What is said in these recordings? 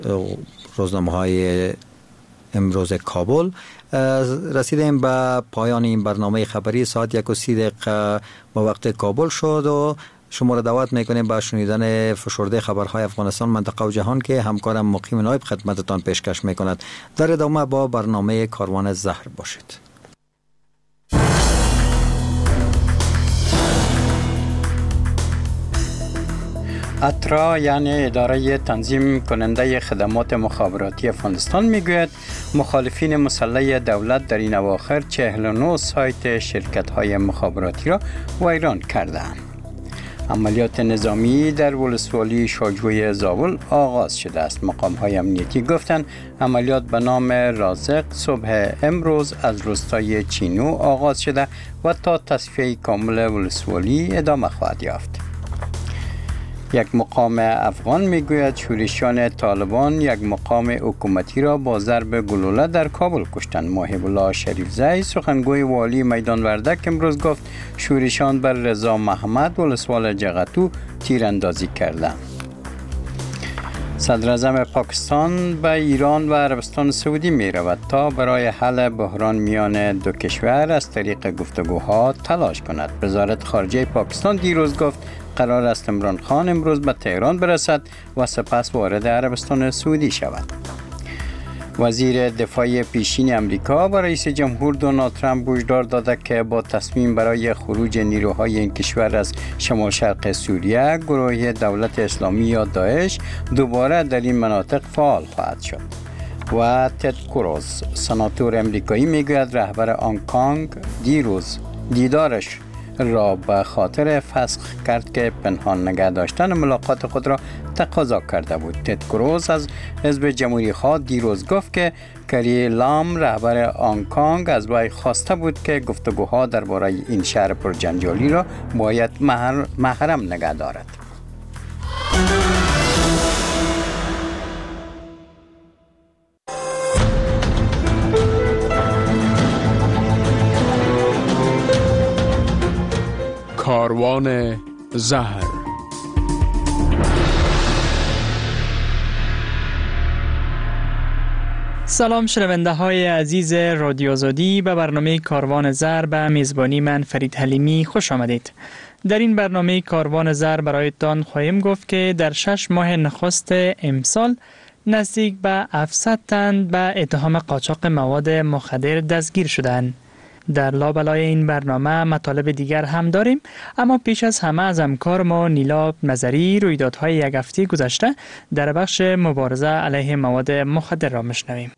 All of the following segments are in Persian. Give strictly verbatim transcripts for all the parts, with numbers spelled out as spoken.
روزنامه های امروز کابل. رسیدیم به پایان این برنامه خبری. ساعت یک و سی دقیقه با وقت کابل شد و شما را دعوت میکنیم به شنیدن فشرده خبرهای افغانستان، منطقه و جهان که همکارم مقیم نایب خدمتتان پیشکش میکند. در ادامه با برنامه کاروان زهر باشید. اترا یعنی اداره تنظیم کننده خدمات مخابراتی افغانستان میگوید مخالفین مسلح دولت در این اواخر چهل و نه سایت شرکت های مخابراتی را ویران کردند. عملیات نظامی در ولسوالی شاجوی زاول آغاز شده است. مقام های امنیتی گفتند عملیات به نام رازق صبح امروز از روستای چینو آغاز شده و تا تصفیه کامل ولسوالی ادامه خواهد یافت. یک مقام افغان میگوید شورشیان طالبان یک مقام حکومتی را با ضرب گلوله در کابل کشتند. محب الله شریفزی سخنگوی والی میدان وردک امروز گفت شورشیان بر رضا محمد ولسوال جغتو تیراندازی کردند. صدر اعظم پاکستان به ایران و عربستان سعودی می رود تا برای حل بحران میان دو کشور از طریق گفتگوها تلاش کند. وزارت خارجه پاکستان دیروز گفت قرار است عمران خان امروز به تهران برسد و سپس وارد عربستان سعودی شود. وزیر دفاع پیشین امریکا با رئیس جمهور دونالد ترامپ هشدار داده که با تصمیم برای خروج نیروهای این کشور از شمال شرق سوریه، گروه دولت اسلامی یا داعش دوباره در این مناطق فعال خواهد شد. و تد کروز سناتور امریکایی میگوید رهبر هنگ کنگ دیروز دیدارش را به خاطر فسخ کرد که پنهان نگه داشتن ملاقات خود را تقاضا کرده بود. تد کروز از حزب جمهوری خواه دیروز گفت که کری لام رهبر هنگ کنگ از وی خواسته بود که گفتگوها درباره این شهر پرجنجالی را باید محرم نگه دارد. کاروان زهر. سلام شنونده های عزیز رادیو آزادی، به برنامه کاروان زهر به میزبانی من فرید حلیمی خوش آمدید. در این برنامه کاروان زهر برایتان خواهیم گفت که در شش ماه نخست امسال نزدیک به هفتصد تن به اتهام قاچاق مواد مخدر دستگیر شدند. در لابلای این برنامه مطالب دیگر هم داریم، اما پیش از همه از همکار ما نیلا نظری رویدادهای یک هفته گذشته در بخش مبارزه علیه مواد مخدر را میشنویم.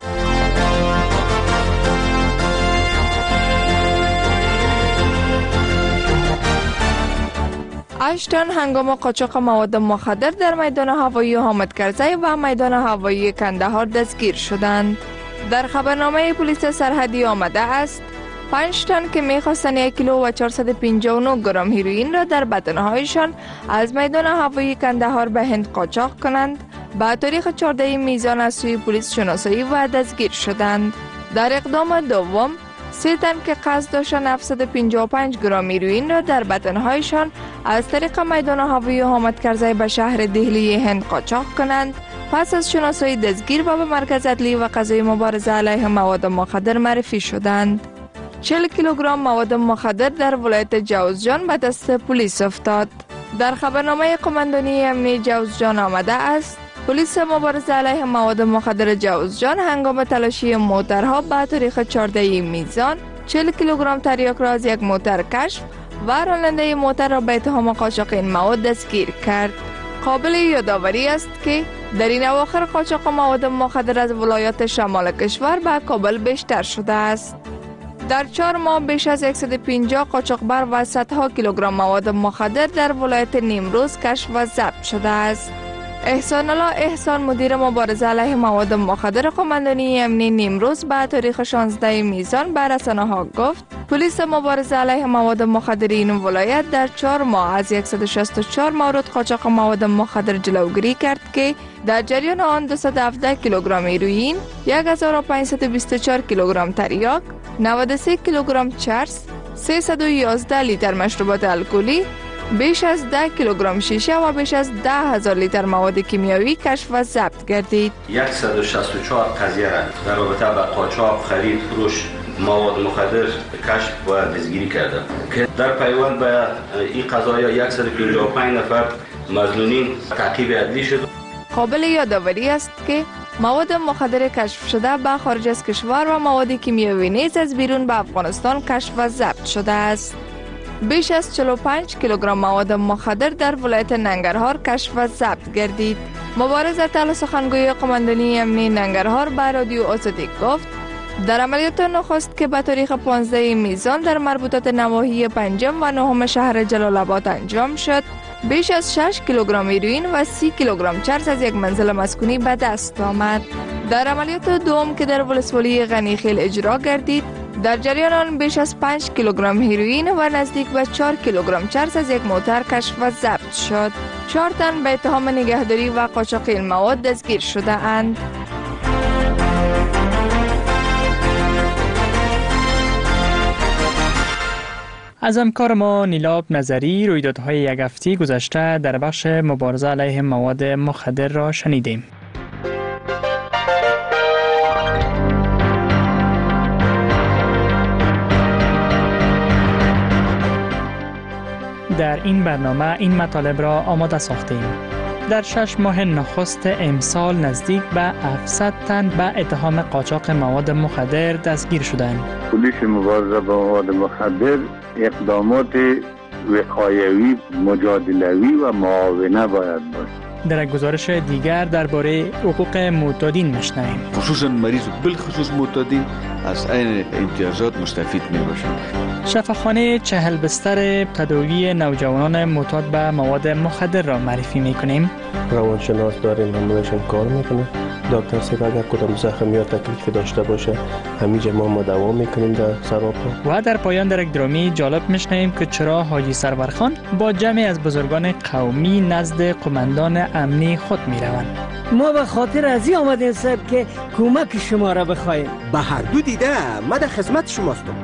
هشت تن هنگام قاچاق مواد مخدر در میدان هوایی حامد کرزی و میدان هوایی کندهار دستگیر شدند. در خبرنامه پلیس سرحدی آمده است پنج تن که می‌خواستند یک کیلو و چهارصد و پنجاه و نه گرم هیروئین را در بدنهایشان از میدان هوایی کندهار به هند قاچاق کنند، به تاریخ چهاردهم میزان از سوی پلیس شناسایی و دستگیر شدند. در اقدام دوم سه تن که قصد داشتند هفتصد و پنجاه و پنج گرم هیروئین را در بدنهایشان از طریق میدان هوایی حامد کرزی به شهر دهلی هند قاچاق کنند، پس از شناسایی دستگیر و به مرکز عدلی و قضایی مبارزه علیه مواد مخدر معرفی شدند. چهل کیلوگرم مواد مخدر در ولایت جوزجان به دست پلیس افتاد. در خبرنامه قماندانی امنیت جوزجان آمده است پلیس مبارزه علیه مواد مخدر جوزجان هنگام تلاشی موترها به تاریخ چهاردهم میزان چهل کیلوگرم تریاک را از یک موتر کشف و راننده موتر را به اتهام قاچاق این مواد دستگیر کرد. قابل یادآوری است که در این اواخر قاچاق مواد مخدر از ولایات شمال کشور به کابل بیشتر شده است. در چهار ماه بیش از صد و پنجاه قاچاقبر و صدها کیلوگرم مواد مخدر در ولایت نیمروز کشف و ضبط شده است. احسان الله احسان مدیر مبارزه علیه مواد مخدر قماندانی امنی نیمروز به تاریخ شانزدهم میزان به رسانه‌ها گفت پلیس مبارزه علیه مواد مخدر این ولایت در چهار ماه از صد و شصت و چهار مورد قاچاق مواد مخدر جلوگیری کرد که در جریان آن دویست و هفده کیلوگرم هیروئین، هزار و پانصد و بیست و چهار کیلوگرم تریاک، نود و سه کیلوگرم چرس، سیصد و یازده لیتر مشروبات الکلی، بیش از ده کیلوگرم شیشه و بیش از ده هزار لیتر مواد کیمیاوی کشف و ضبط گردید. صد و شصت و چهار قضیه را در رابطه با قاچاق، خرید، فروش مواد مخدر کشف و دستگیری کرده که در پیوند به این قضایا صد و پنجاه و پنج نفر مظنونین تعقیب عدلی شد. قابل یادآوری است که مواد مخدر کشف شده به خارج از کشور و مواد کیمیاوی نیز از بیرون به افغانستان کشف و ضبط شده است. بیش از چهل و پنج کیلوگرم مواد مخدر در ولایت ننگرهار کشف و ضبط گردید. مبارز اطلاع سخنگوی قماندانی امنی ننگرهار به رادیو آزادی گفت در عملیات نخست که به تاریخ پانزده میزان در مربوطات نواحی پنجم و نهم شهر جلال آباد انجام شد، بیش از شش کیلوگرم هیروئین و سی کیلوگرم چرس از یک منزل مسکونی به دست آمد. در عملیات دوم که در ولسوالی غنیخیل اجرا گردید، در جریان آن بیش از پنج کیلوگرم هیروئین و نزدیک به چهار کیلوگرم چرس از یک موتر کشف و ضبط شد. چهار تن به اتهام نگهداری و قاچاق این مواد دستگیر شده اند. از همکار ما نیلاب نظری رویدادهای یک هفته گذشته در بخش مبارزه علیه مواد مخدر را شنیدیم. در این برنامه این مطالب را آماده ساختیم. در شش ماه نخست امسال نزدیک به هفتصد تن به اتهام قاچاق مواد مخدر دستگیر شدند. پلیس مبارزه با مواد مخدر اقدامات وقایوی، مجادلوی و معاونه باید باشد. در گزارش دیگر درباره حقوق معتادین میشنویم. خصوصا مریض بالخصوص معتادین از این امتیازات مستفید می باشند. شفاخانه چهل بستر تداوی نوجوانان معتاد به مواد مخدر را معرفی میکنیم. روانشناس داریم، همونشون کار میکنیم. دکتر سیب اگر کدام زخم یا تکلیف داشته باشه همینجا ما مداوا میکنیم در سراپا. و در پایان در یک درامی جالب میشنویم که چرا حاجی سرورخان با جمعی از بزرگان قومی نزد قماندان امنی خود میروند. ما به خاطر از این آمدیم صاحب که کمک شما را بخواهیم. به هر دو دیده ما در خدمت شماستم.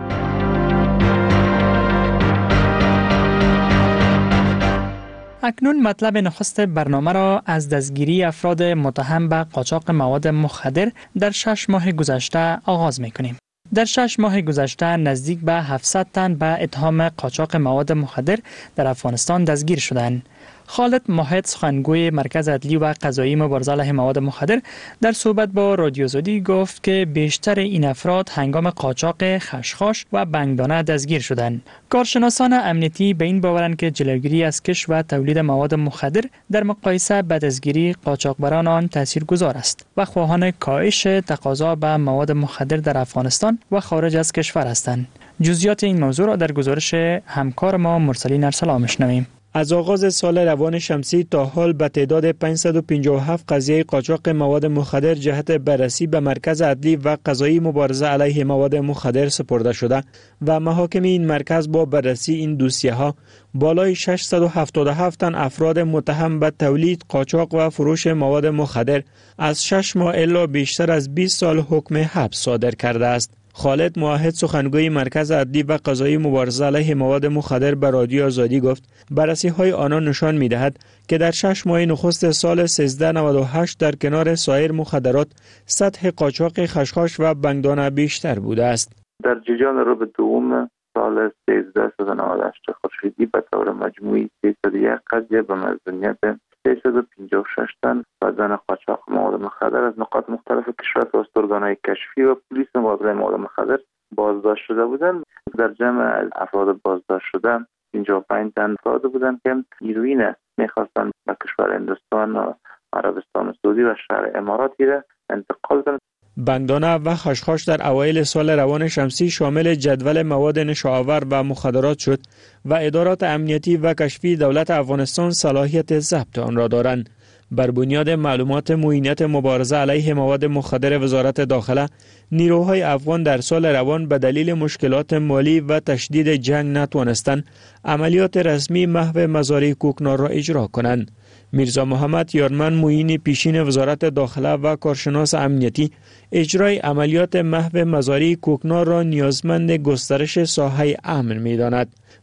اکنون مطلب نخست برنامه را از دستگیری افراد متهم به قاچاق مواد مخدر در شش ماه گذشته آغاز می‌کنیم. در شش ماه گذشته نزدیک به هفتصد تن به اتهام قاچاق مواد مخدر در افغانستان دستگیر شدند. خالد ماهد سخنگوی مرکز عدلی و قضایی مبارزه علیه مواد مخدر در صحبت با رادیو آزادی گفت که بیشتر این افراد هنگام قاچاق خشخاش و بنگدانه دستگیر شدند. کارشناسان امنیتی به این باورند که جلوگیری از کشف و تولید مواد مخدر در مقایسه با دستگیری قاچاقبران آن تاثیرگذار است و خواهان کاهش تقاضا به مواد مخدر در افغانستان و خارج از کشور هستند. جزئیات این موضوع را در گزارش همکار ما مرسلین ارسلا میشنویم. از آغاز سال روان شمسی تا حال به تعداد پانصد و پنجاه و هفت قضیه قاچاق مواد مخدر جهت بررسی به مرکز عدلی و قضایی مبارزه علیه مواد مخدر سپرده شده و محاکم این مرکز با بررسی این دوسیه ها بالای ششصد و هفتاد و هفت تن افراد متهم به تولید، قاچاق و فروش مواد مخدر از شش ماه الی بیشتر از بیست سال حکم حبس صادر کرده است. خالد موحد سخنگوی مرکز عدلی و قضایی مبارزه علیه مواد مخدر به رادیو آزادی گفت بررسی های آنان نشان می دهد که در شش ماه نخست سال سیزده نود و هشت در کنار سایر مخدرات سطح قاچاق خشخاش و بنگدانه بیشتر بوده است. در جریان رو به دوم سال سیزده نود و هشت خورشیدی به طور مجموعی سیصد و یک قضیه به مظنونیت سیصد و پنجاه و شش تن بدن قاچاق مواد مخدر از نقاط مختلف کشور توسط ارگان‌های کشفی و پلیس مبارزه مواد مخدر بازداشت شده بودند. در جمع افراد بازداشت شده پنجاه و پنج تن افراد بودند که هیروئین می‌خواستند به کشور هندوستان و عربستان سعودی و شهر اماراتی را انتقال کنند. بنگدانه و خشخاش در اوایل سال روان شمسی شامل جدول مواد نشاآور و مخدرات شد و ادارات امنیتی و کشفی دولت افغانستان صلاحیت ضبط آن را دارند. بر بنیاد معلومات معینت مبارزه علیه مواد مخدر وزارت داخله، نیروهای افغان در سال روان به دلیل مشکلات مالی و تشدید جنگ نتوانستند عملیات رسمی محو مزارع کوکنار را اجرا کنند. میرزا محمد یارمن معین پیشین وزارت داخله و کارشناس امنیتی اجرای عملیات محو مزارع کوکنار را نیازمند گسترش ساحه امن می‌داند.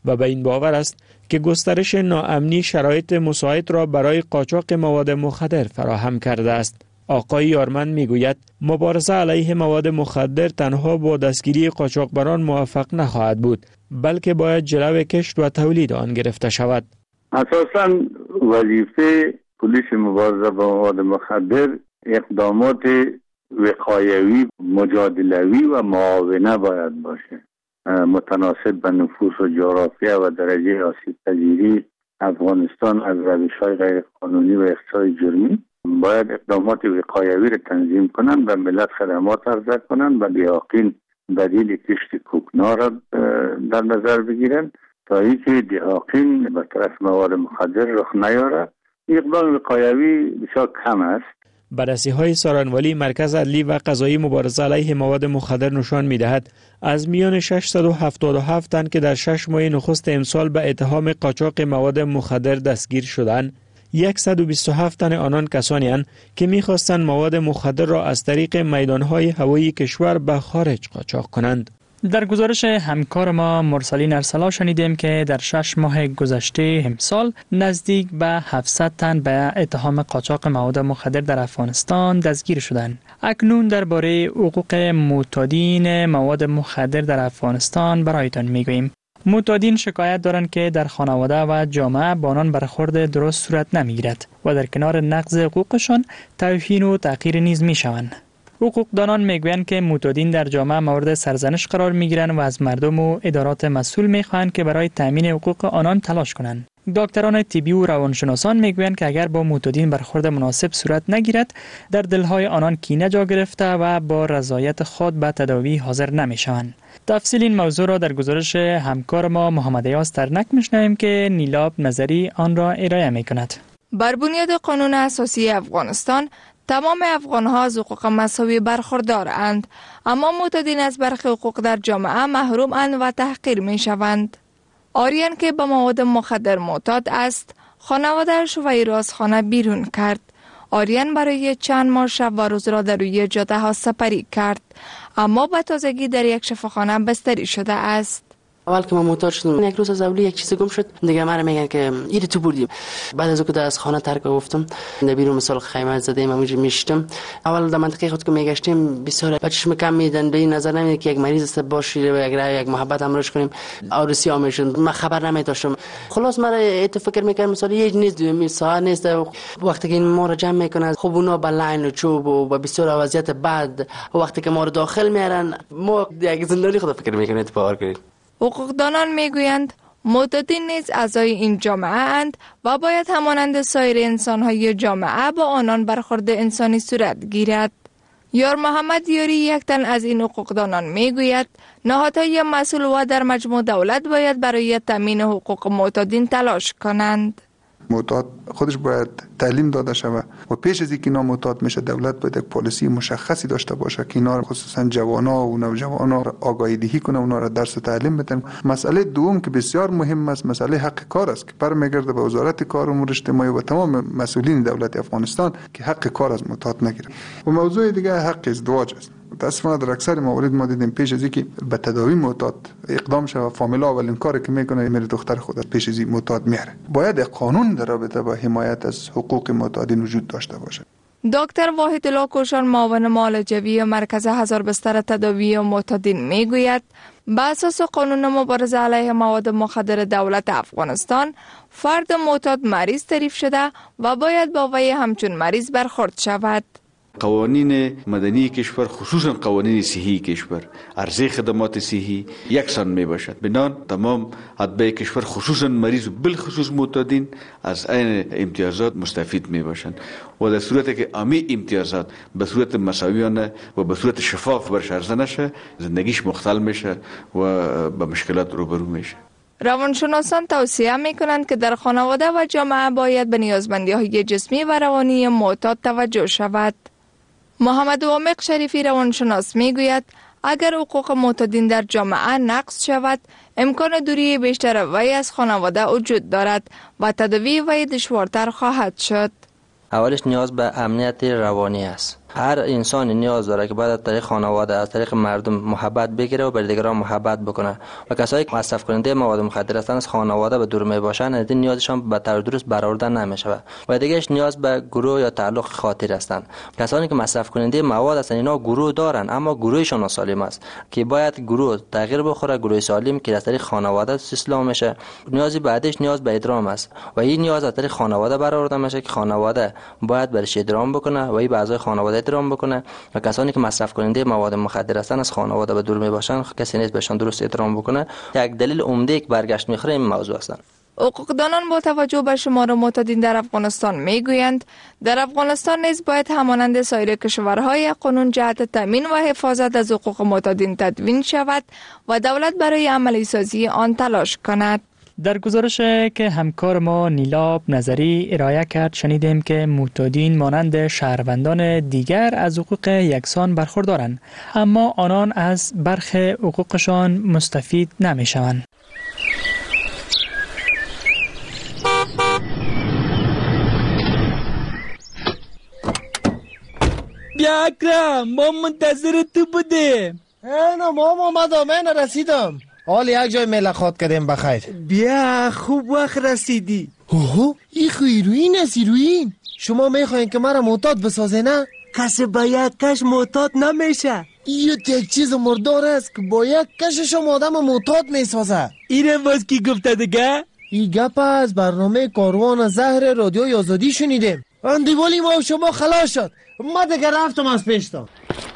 و به این باور است که گسترش ناامنی شرایط مساعد را برای قاچاق مواد مخدر فراهم کرده است. آقای یارمند میگوید مبارزه علیه مواد مخدر تنها با دستگیری قاچاقبران موفق نخواهد بود، بلکه باید جلو کشت و تولید آن گرفته شود. اساساً وظیفه پلیس مبارزه با مواد مخدر اقدامات وقایوی، مجادلوی و معاونه باید باشه، متناسب به نفوس و جغرافیا و درجه آسیب پذیری افغانستان از روش‌های غیر قانونی و اقتصاد جرمی. باید اقدامات وقایوی را تنظیم کنند و ملت خدمات عرضه کنند و بی‌یقین بدیل کشت کوکنار را در نظر بگیرند تا اینکه بی‌یقین به طرف مواد مخدر رخ نیاره. اقدام وقایوی بسیار کم است. بررسی‌های سارنوالی مرکز عدلی و قضایی مبارزه علیه مواد مخدر نشان می‌دهد از میان ششصد و هفتاد و هفت تن که در شش ماه نخست امسال به اتهام قاچاق مواد مخدر دستگیر شدند، صد و بیست و هفت تن آنان کسانی اند که می‌خواستند مواد مخدر را از طریق میدان‌های هوایی کشور به خارج قاچاق کنند. در گزارش همکار ما مرسلین ارسلا شنیدیم که در شش ماه گذشته امسال نزدیک به هفتصد تن به اتهام قاچاق مواد مخدر در افغانستان دستگیر شدند. اکنون درباره حقوق معتادین مواد مخدر در افغانستان برایتان میگوییم. معتادین شکایت دارند که در خانواده و جامعه با آنان برخورد درست صورت نمیگیرد و در کنار نقض حقوقشان توهین و تحقیر نیز میشوند. حقوقدانان میگویند که معتادین در جامعه مورد سرزنش قرار میگیرند و از مردم و ادارات مسئول میخواهند که برای تامین حقوق آنان تلاش کنند. دکتران طبی و روانشناسان میگویند که اگر با معتادین برخورد مناسب صورت نگیرد، در دلهای آنان کینه جا گرفته و با رضایت خود به تداوی حاضر نمیشوند. تفصیل این موضوع را در گزارش همکار ما محمد ایاز ترنک میشنویم که نیلاب نظری آن را ارائه میکند. بر بنیاد قانون اساسی افغانستان تمام افغان‌ها از حقوق مساوی برخوردارند، اما معتادین از برخی حقوق در جامعه محروم اند و تحقیر میشوند. آریان که به مواد مخدر معتاد است، خانواده‌اش وی را از خانه بیرون کرد. آریان برای چند ماه شب و روز را در روی جاده ها سپری کرد، اما به تازگی در یک شفاخانه بستری شده است. اول که ما معتاد شدم، یک روز از اولی یک چیز گم شد، دیگه مرا میگن که ایره تو بردیم. بعد از اینکه از خانه ترک گفتم، در بیرون مثال خیمه زدیم، اونجا میشتم. اول در منطقه خود که میگشتیم بسیار بچه‌ش کم میدن، به این نظر نمیاد که یک مریض است باشی و یک راه یک محبت امروش کنیم. عروسی آمیشون من خبر نمیداشتم. خلاص مرا ایت فکر میکردم مثلا یه نیست دومی ساعت نیست. وقتی که این ما را جمع میکنن، خب اونا با لاین و چوب و بسیار وضعیت بد، وقتی که ما را داخل میارن، ما یک زندانی خود فکر میکنیم باور کنید. حقوقدانان میگویند معتادین نیز اعضای این جامعه اند و باید همانند سایر انسان‌های جامعه با آنان برخورد انسانی صورت گیرد. یار محمد یاری یک تن از این حقوقدانان میگوید نهادهای مسئول و در مجموع دولت باید برای تامین حقوق معتادین تلاش کنند. معتاد خودش باید تعلیم داده شود و پیش از اینکه اینا معتاد میشه دولت باید یک پالیسی مشخصی داشته باشه که اینا خصوصا جوانا و نوجوانا را آگاهی دهی کنه، اونا را درس و تعلیم بدن. مسئله دوم که بسیار مهم است مسئله حق کار است که برمیگرده به وزارت کار و امور اجتماعی و تمام مسئولین دولت افغانستان که حق کار از معتاد نگیره. و موضوع دیگه حق ازدواج است. متاسفانه در اکثر موارد ما دیدیم پیش از اینکه به تداوی معتاد اقدام شه فامیلا اولین کاری که میکنه میره دختر خودت پیش از این معتاد میاره. باید قانون در رابطه با حمایت از حقوق معتادین وجود داشته باشه. دکتر واحد الله کوشان معاون معالجوی مرکز هزار بستر تداوی معتادین میگوید به اساس قانون مبارزه علیه مواد مخدر دولت افغانستان فرد معتاد مریض تعریف شده و باید با وی همچون مریض برخورد شود. قوانین مدنی کشور خصوصا قوانین صحی کشور عرضه خدمات صحی یکسان می باشد. بنان تمام اتباع کشور خصوصا مریض و بالخصوص معتادین از این امتیازات مستفید می باشند و در صورتی که امی امتیازات به صورت مساویانه و به صورت شفاف برش عرضه نشه زندگیش مختل میشه و به مشکلات روبرو میشه. روانشناسان توصیه می کنند که در خانواده و جامعه باید به نیازمندی های جسمی و روانی معتاد توجه شود. محمد وامق شریفی روانشناس می گوید اگر حقوق معتادین در جامعه نقض شود امکان دوری بیشتر وی از خانواده وجود دارد و تداوی وی دشوارتر خواهد شد. اولش نیاز به امنیت روانی است. هر انسان نیاز داره که باید از طریق خانواده، از طریق مردم محبت بگیره و بر دیگران محبت بکنه و کسایی که مصرف کننده مواد مخدر هستند از خانواده به دور میباشن، این نیازشان به طور درست برآورده نمیشه و دیگهش نیاز به گروه یا تعلق خاطر هستند. کسانی که مصرف کننده مواد هستند اینا گروه دارن اما گروهشون ناسالم است که باید گروه تغییر بخوره، گروه سالم که از طریق خانواده اصلاح میشه. نیازی بعدش نیاز به ادرام است و این نیاز از طریق خانواده برآورده میشه که خانواده باید برش ادرام بکنه و این به اعضای خانواده ادرام بکنه و کسانی که مصرف کننده مواد مخدر هستند از خانواده به دور میباشن کسی نیست بهشون درست ادرام بکنه. یک دلیل عمده که برگشت میخوره این موضوع است. حقوقدانان با توجه به شمار معتادین در افغانستان میگویند در افغانستان نیز باید همانند سایر کشورهای قانون جهت تامین و حفاظت از حقوق معتادین تدوین شود و دولت برای عملی سازی آن تلاش کند. در گزارش که همکار ما نیلاب نظری ارائه کرد شنیدیم که معتادین مانند شهروندان دیگر از حقوق یکسان برخوردارند اما آنان از برخی حقوقشان مستفید نمیشوند. بیا اکرم، ما منتظر تو بودیم. اینا ما اومدم، من رسیدم. حال یک جای ملاقات کردیم بخیر. بیا خوب وقت رسیدی. اوه این خو هیروین است. هیروین شما میخواین که مرا معتاد بسازه نه؟ کسی با یک کش معتاد نمیشه. این یک چیز مردار است که با یک کشش هم آدم معتاد میسازه. اینه باز کی گفته دیگه؟ این گپ از برنامه کاروان زهر رادیو آزادی شنیدیم. اندیوالی ما و شما خلاص شد. ما دیگه رفتم از پیشتم.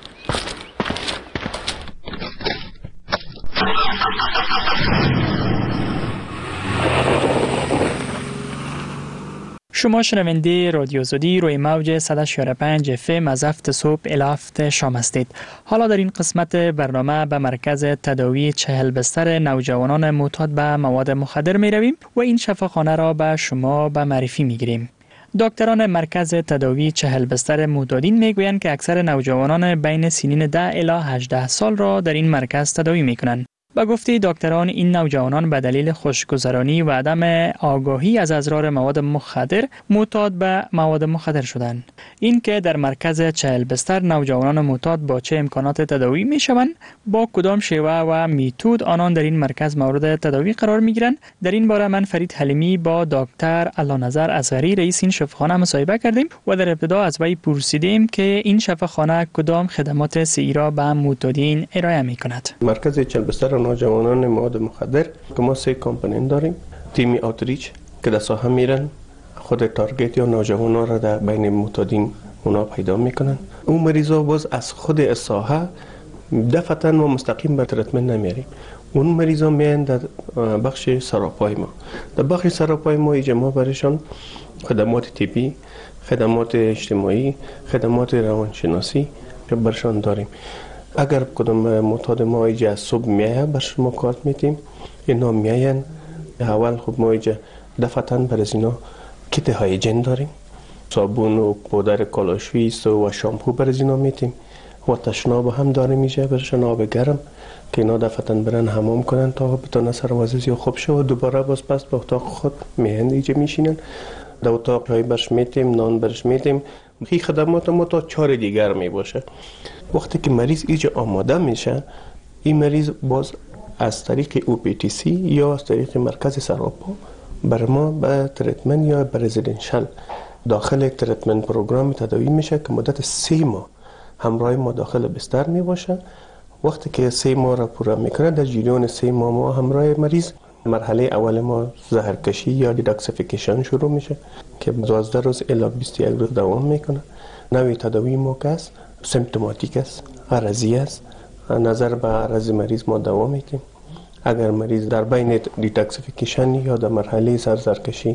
شما شنونده رادیو آزادی روی موج صد و چهار و پنج اف ام از هفت صبح الی هفت شام هستید. حالا در این قسمت برنامه به مرکز تداوی چهل بستر نوجوانان معتاد به مواد مخدر می رویم و این شفاخانه را به شما به معرفی می گیریم. دکتران مرکز تداوی چهل بستر معتادین میگویند که اکثر نوجوانان بین سنین ده الی هجده سال را در این مرکز تداوی میکنند. با گفته دکتران این نوجوانان به دلیل خوشگذرانی و عدم آگاهی از اضرار مواد مخدر معتاد به مواد مخدر شدند. این که در مرکز چهل بستر نوجوانان معتاد با چه امکانات تداوی می شوند، با کدام شیوه و میتود آنان در این مرکز مورد تداوی قرار می گیرند، در این باره من فرید حلیمی با دکتر علانظر اصغری رئیس این شفاخانه مصاحبه کردیم و در ابتدا از وی پرسیدیم که این شفاخانه کدام خدمات صحی را به معتادین ارائه می کند. مرکز چهل بستر نوجوانان مواد مخدر که ما سه کامپوننت داریم. تیمی آوتریچ که در ساحه میرن خود تارگت یا نوجوانان را در بین معتادین اونا پیدا میکنن. اون مریضا باز از خود ساحه دفعتاً ما مستقیم به تریتمنت نمیاریم. اون مریضا میان در بخش سراپای ما. در بخش سراپای ما ایجا ما برشان خدمات طبی، خدمات اجتماعی، خدمات روانشناسی که برشان داریم. اگر کدام معتاد ما اینجا صبح میایه بر شما کارت میتیم، اینا میاین اول خب ما اینجا دفعتاً بر از اینا کیت هایجین داریم، صابون و پودر کالاشویس و شامپو بر از اینا میتیم و تشناب هم داریم اینجا برشان آب گرم که اینا دفعتاً برن حمام کنن تا بتونه سروازی خوب شه و دوباره باز پس به اتاق خود میهند اینجا میشینن. در اتاق های برش میتیم، نان برش میتیم. این خدمات ما تا چهار دیگر می باشه. وقتی که مریض اینجا آماده میشه، این مریض باز از طریق او پی تی سی یا از طریق مرکز سراپا بر ما به تریتمنت یا به رزیدنشل داخل تریتمنت پروگرام تداوی میشه که مدت سه ماه همراه ما داخل بستر می باشه. وقتی که سه ماه را پورا میکنه، در جریان سه ماه ما همراه مریض مرحله اول ما زهرکشی یا دیداکسیفیکیشن شروع میشه که دوازده روز الی بیست و یک روز دوام میکنه. نوع تداوی ما که است سیمپتوماتیک است، عرضی است. نظر به عرض مریض ما دوام میدیم. اگر مریض در بین دیتاکسیفیکیشن یا در مرحله سرزرکشی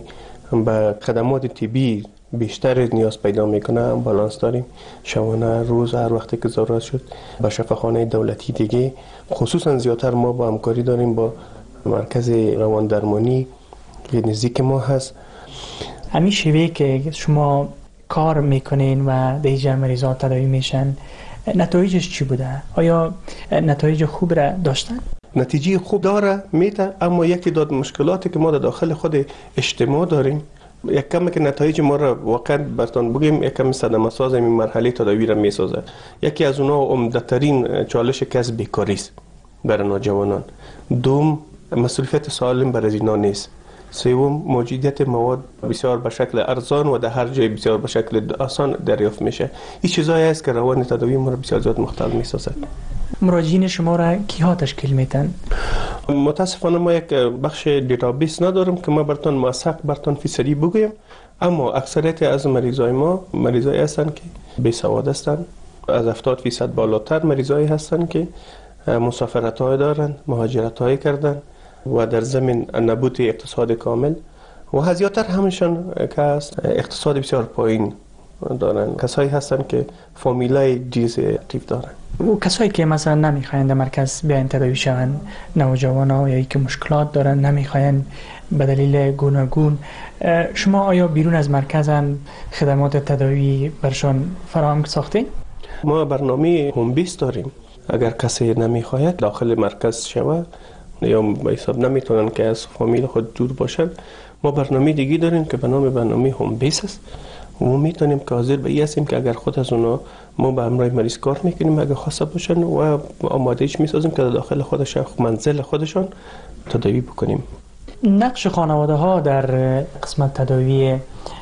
به خدمات طبی بیشتر نیاز پیدا میکنه، بالانس داریم. شبانه روز هر وقتی که ضرورت شد با شفاخانه دولتی دیگه، خصوصا زیادتر ما با همکاری داریم با مرکز روان درمانی که نزدیک ما هست. همین شیوه که شما کار میکنین و دیگر مریضان تداوی میشن، نتایجش چی بوده؟ آیا نتایج خوب را داشتن؟ نتیجه خوب داره میته، اما یکی داد مشکلاتی که ما در داخل خود اجتماع داریم یک کم که نتایج ما را واقعا براتون بگیم، یک کم صدمه ساز این مرحله تداوی را میسازه. یکی از اونها عمده‌ترین چالش کسب بیکاری است برای نوجوانان. دوم، مسئولیت سالم برای اینا نیست. سوم، موجودیت مواد بسیار به شکل ارزان و در هر جای بسیار به شکل آسان دریافت میشه. این چیزایی است که روان تداوی ما را بسیار زیاد مختل میسازه. مراجعین شما را کیها تشکیل میتن؟ متاسفانه ما یک بخش دیتابیس ندارم که ما براتون موثق براتون فیصدی بگویم، اما اکثریت از مریضای ما مریضایی هستند که بی سواد هستند. از هفتاد فیصد بالاتر مریضایی هستند که مسافرت های دارند، مهاجرت های کردند و در زمین نبود اقتصاد کامل و زیادتر همشان که اقتصاد بسیار پایین دارن. کسایی هستن که فامیلای جنس اکتیو دارن. و کسایی که مثلا نمیخواین در مرکز بیاین تداوی شون، نوجوانا یا که مشکلات دارن نمیخواین به دلیل گوناگون، شما آیا بیرون از مرکز هم خدمات تداوی برشان فراهم ساختین؟ ما برنامه هوم بیس داریم. اگر کسی نمیخواید داخل مرکز شود یا به حساب نمیتونن که از فامیل خود دور باشن، ما برنامه دیگه داریم که به نام برنامه هوم بیس است و میتونیم که حاضر به این هستیم که اگر خود از اونا ما به همراه مریض کار میکنیم، اگر خواسته باشن و آمادهش میسازیم که داخل خودش منزل خودشان تداوی بکنیم. نقش خانواده ها در قسمت تداوی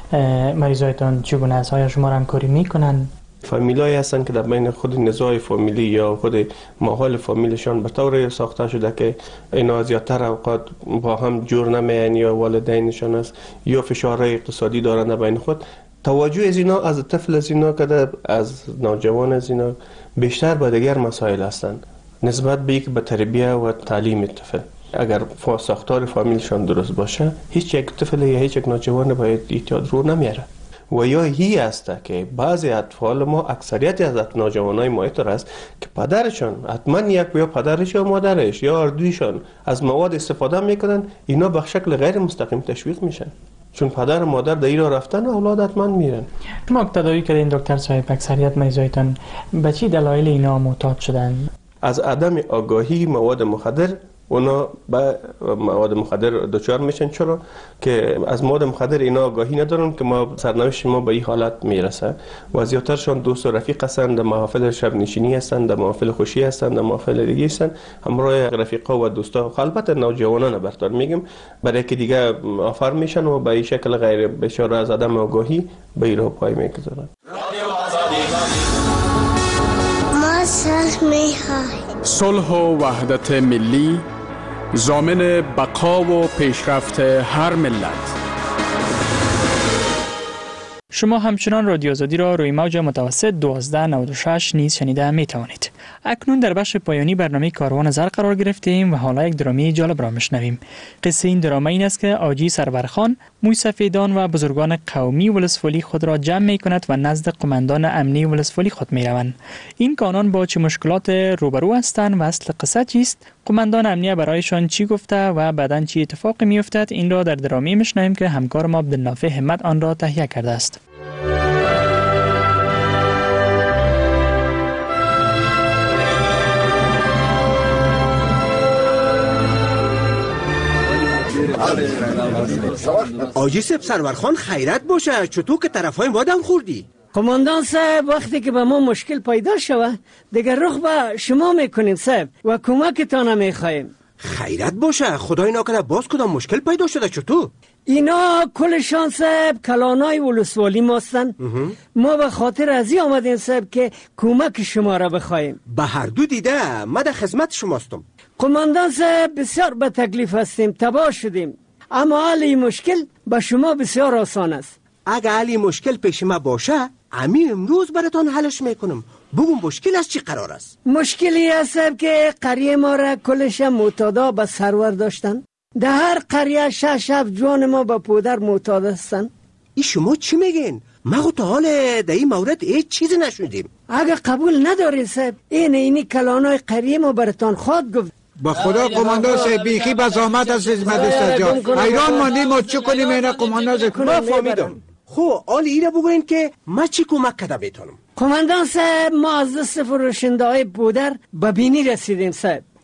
مریضایتان چگونه است؟ آیا شما همکاری میکنن؟ فامیلایی هستن که در بین خود نزاع فامیلی یا خود ماحول فامیلشان به طور ساخته شده که اینا زیادتر اوقات با هم جور نمیان یا والدینشان است یا فشار اقتصادی دارن در بین خود. توجه از اینا از طفل از اینا که از نوجوان از اینا بیشتر به دیگر مسائل هستند نسبت به یک به تربیت و تعلیم طفل. اگر ساختار فامیلشان درست باشه، هیچ یک طفل یا هیچ یک نوجوان باید احتیاط رو نمیاره. و یا هی است که بعضی اطفال ما، اکثریت از نوجوانای ما اینطور است که پدرشان حتما یک یا پدرش یا مادرش یا اردویشان از مواد استفاده میکنن، اینا به شکل غیر مستقیم تشویق میشن چون پدر و مادر در ایران رفتن اولاد حتما میرن. شما تداوی کردین دکتر صاحب، اکثریت مریضایتان به چی دلایل اینا معتاد شدن؟ از عدم آگاهی مواد مخدر اونا به مواد مخدر دچار میشن. چرا که از مواد مخدر اینا آگاهی ندارن که ما سرنوشت ما به این حالت میرسه و زیادترشان دوست و رفیق هستند، در محافل شب نشینی هستند، در محافل خوشی هستند، در محافل دیگه هستند، همراه رفیقا و دوستا. البته نوجوانان برتر میگم برای که دیگه آفر میشن و به این شکل غیر بشاره از عدم آگاهی به این رو پای میگذارن. ما صلح میخوایم. صلح و وحدت ملی ضامن بقا و پیشرفت هر ملت. شما همچنان رادیو آزادی را روی موج متوسط دوازده نود و شش نیز شنیده می توانید. اکنون در بخش پایانی برنامه کاروان زر قرار گرفتیم و حالا یک درامی جالب را میشنویم. قصه این دراما این است که آجی سرورخان موسفیدان و بزرگان قومی ولسوالی خود را جمع می کند و نزد قماندان امنی ولسوالی خود می روند. این کانان با چه مشکلات روبرو هستند و اصل قصه چیست؟ قماندان امنیه برایشان چی گفته و بعداً چی اتفاقی می افتد؟ این را در درامی میشنویم که همکار ما عبدالنافع همت آن را تهیه کرده است. آجی سب سرورخان خیرت باشه، چطور که طرفای ما دم خوردی؟ قماندان صاحب، وقتی که به ما مشکل پیدا شوه دیگر رخ به شما میکنیم صاحب و کمکتان میخوایم. خیرت باشه، خدای نکنه باز کدام مشکل پیدا شده. چطور؟ اینا کلشان صاحب کلانای ولسوالی ماستن. ما به خاطر ازی آمدیم صاحب که کمک شما را بخوایم. به هر دو دیده ما در خدمت شماستم. قماندان صاحب، بسیار به تکلیف هستیم، تباه شدیم، اما حل این مشکل به شما بسیار آسان است. اگه حل مشکل پیش ما باشه امی امروز براتون حلش میکنم. بگم مشکل از چی قرار است؟ مشکلی است که قریه ما را کلش معتادا به سرور داشتن. در هر قریه شش شب جوان ما به پودر معتاد هستن. ای شما چی میگین؟ ما تا حال در این مورد هیچ چیزی نشنیدیم. اگه قبول ندارین صاحب، این اینی کلانای قریه ما براتون خود گفت. با خدا قماندان صاحب بیخی به زحمت از خدمت سجاد حیران ماندیم ما چه کنیم. اینا قماندان صاحب ما فهمیدم. خو آل ایره بگوین که ما چی کمک کده بیتونم. قماندان صاحب، ما از دست فروشنده های پودر به بینی رسیدیم صاحب.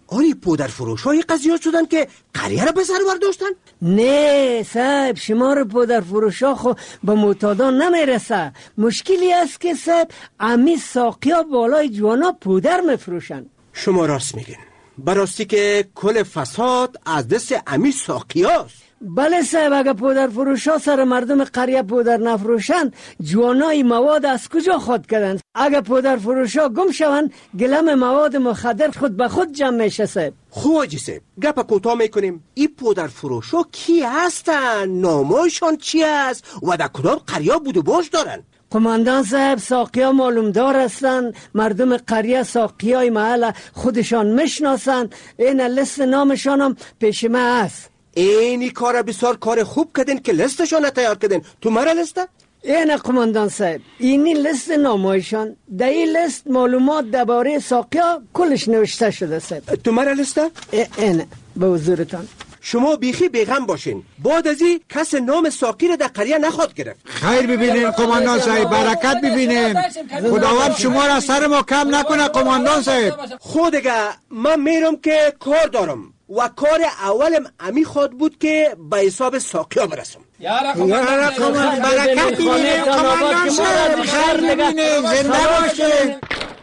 آری پودر فروش های قضیه شدن که قریه را به سر برداشتن؟ نه صاحب، شمار پودر فروش ها خو به معتادان نمیرسه. مشکلی است که صاحب امی ساقی ها بالای جوانا پودر میفروشن. شما راست میگین، براستی که کل فساد از دست امی ساقی هاست. بله صاحب، اگه پودر فروش ها سر مردم قریه پودر نفروشن، جوانای مواد از کجا خود کردن؟ اگه پودر فروش ها گم شون، گلم مواد مخدر خود به خود جمع میشه صاحب. خوب حاجی صاحب، گپ کوتاه میکنیم. این پودر فروش ها کی هستن؟ نامایشان چی است؟ و در کدام قریه بود و باش دارن؟ قماندان صاحب، ساقی ها معلوم دار هستن. مردم قریه ساقی های محل خودشان میشناسن. این لست نامشان هم پیش ما هست. اینی کار بسیار کار خوب کردین که لستشان تیار کردین. تو مرا لسته؟ این قماندان صاحب، اینی لست نامایشان. در این لست معلومات درباره ساقی ها کلش نوشته شده صاحب. تو مرا لسته؟ این به حضورتان. شما بیخی بیغم باشین. بعد از این کس نام ساقی را در قریه نخواد گرفت. خیر ببینین قماندان صاحب، برکت ببینین. خداوند شما را سر ما کم نکنه قماندان صاحب. خود دیگه من میرم که کار دارم و کار اولم امی خود بود که به حساب ساقی ها برسم. یارا قماندان برکت ببینین قماندان صاحب. خیر ببینین، زنده باشین.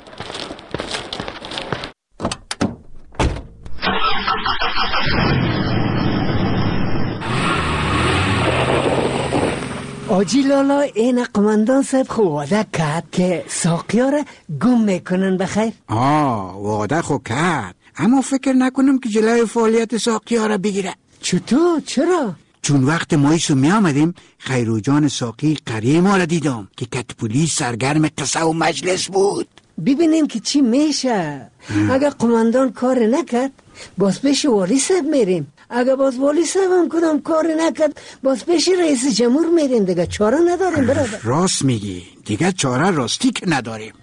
آجی لالا، این قماندان صاحب خو وعده کرد که ساقی ها را گم میکنن. بخیر؟ آه وعده خو کرد، اما فکر نکنم که جلوی فعالیت ساقی ها را بگیره. چطور؟ چرا؟ چون وقت مایسو می آمدیم خیرو جان ساقی قریه ما را دیدم که کتپولی سرگرم قصه و مجلس بود. ببینیم که چی میشه. اگر قماندان کار نکرد باز پیش والی صاحب میریم. اگر باز والی صاحب هم کدام کار نکرد باز پیش رئیس جمهور میریم. دیگه چاره نداریم برادر. راست میگی، دیگه چاره راستی که نداریم.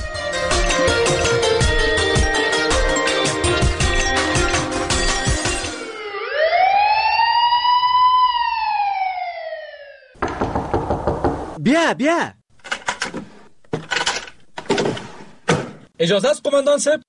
بیا بیا. اجازه است قماندان صاحب؟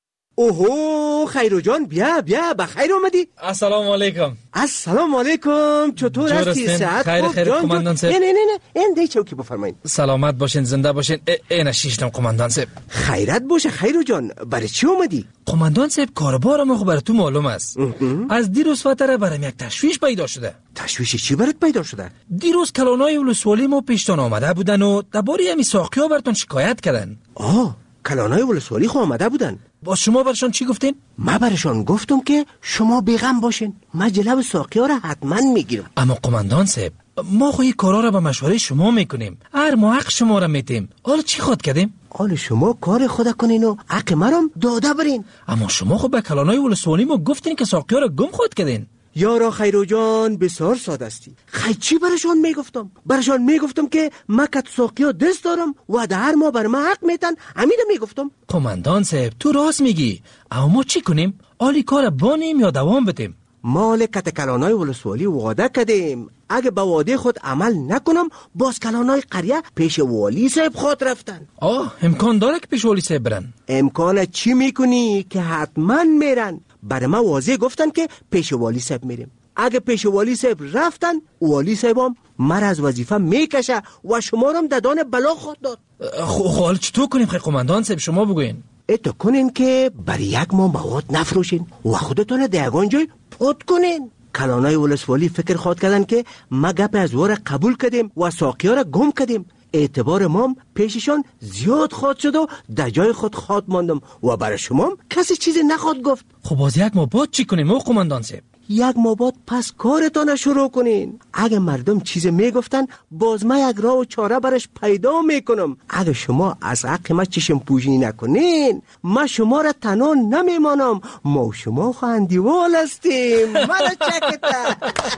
اوهو خیرو جان، بیا بیا، بخیر آمدی. السلام علیکم. السلام علیکم. چطور هستی؟ صحت خیر خوب؟ خیر قماندان صاحب. نه نه نه نه این دی چوکی بفرمایید. سلامت باشین، زنده باشین. اینا شیشتم قماندان صاحب. خیرت باشه خیرو جان. برای چی اومدی؟ قماندان صاحب کاربار ما خو برای تو معلوم است. از دیروز فتره برام یک تشویش پیدا شده. تشویش چی برات پیدا شده؟ دیروز کلانای ولسوالی ما پیشتان آمده بودن و درباره همین ساقی‌ها براتون شکایت کردن. آه کلانای ولسوالی خو آمده بودن. با شما برشان چی گفتین؟ ما برشان گفتم که شما بیغم باشین، ما جلو ساقی ها را حتما میگیرم. اما قماندان صاحب، ما خو این کارا را به مشوره شما میکنیم، هر ما حق شما را میتیم. حالا چی خود کردیم؟ حالا شما کار خود کنین و حق مرام داده برین. اما شما خو به کلانای ولسوالی ما گفتین که ساقی ها را گم خود کردین. یارا خیرو جان بسیار ساده استی. خیلی چی برشان میگفتم؟ برشان میگفتم که ما کت ساقی ها دست دارم و در هر ما بر ما حق میتن. امیده میگفتم. قماندان صاحب تو راست میگی، اما ما چی کنیم؟ آلی کار بانیم یا دوام بدیم؟ مال کت کلانای ولسوالی وعده کردیم، اگه به وعده خود عمل نکنم باز کلانای قریه پیش والی صاحب خود رفتن. آه امکان داره که پیش والی صاحب برن؟ امکان چی میکنی که حتما میرن. برای ما واضح گفتن که پیش والی صاحب میریم. اگه پیش والی صاحب رفتن، والی صاحب هم مر از وظیفه میکشه و شما رو هم ددان بلا خود داد. خب حالا چطور کنیم خیلی قماندان صاحب؟ شما بگوین. اتو کنین که برای یک ماه مواد نفروشین و خودتون در یگان جای پود کنین. کلانای ولسوالی فکر خود کردن که ما گپ از وار قبول کردیم و ساقی ها را گم کردیم. اعتبار مام پیششان زیاد خود شد و در جای خود خود ماندم و برای شما کسی چیزی نخواد گفت. خب باز یک ماه بعد چی کنیم او قماندان صاحب؟ یک ماه بعد پس کارتان شروع کنین. اگه مردم چیز میگفتن باز ما یک راه و چاره برش پیدا میکنم. اگه شما از حق ما چشم پوشی نکنین ما شما را تنها نمیمانم. ما و شما خواهندیوال هستیم. مرا چکتا.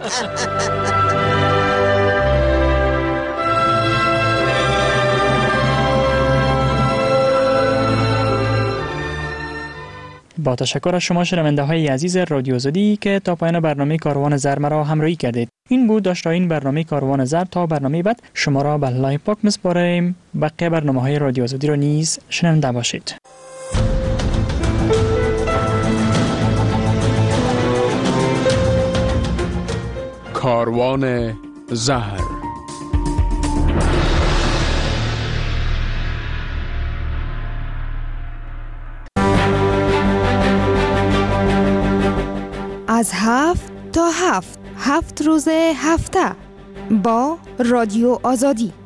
با تشکر از شما شنونده های عزیز رادیو آزادی که تا پایان برنامه کاروان زر مرا همراهی کردید. این بود داشتین برنامه کاروان زر. تا برنامه بعد شما را به الله پاک میسپاریم. بقیه برنامه های رادیو آزادی را نیز شنونده باشید. کاروان زهر. از هفت تا هفت هفت روز هفته با رادیو آزادی.